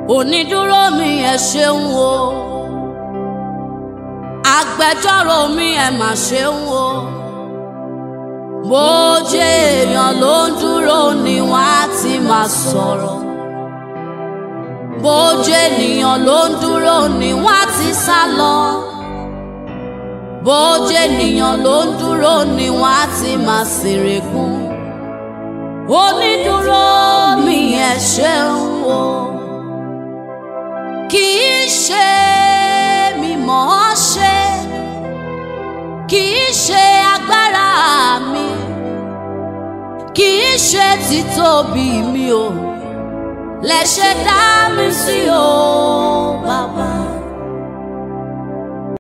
onídúró mi ẹ ṣeun o, agbẹjọ́rò mi ẹ mà ṣeun o. Bó jẹ́ èèyàn ló ń dúró ni wọ́n á ti máa sọ̀rọ̀, bó jẹ́ ènìyàn ló ń dúró ni wọ́n á ti sá lọ, bó jẹ́ ènìyàn ló ń dúró ni wọ́n á ti máa ṣèrègùn. Onídúró mi ẹ ṣeun o, kì í ṣe mi mọ̀ ọ́ ṣe, kì í ṣe agbára mi, kì í ṣe títóbi mi o, lẹ ṣe dá mi sí o bàbá.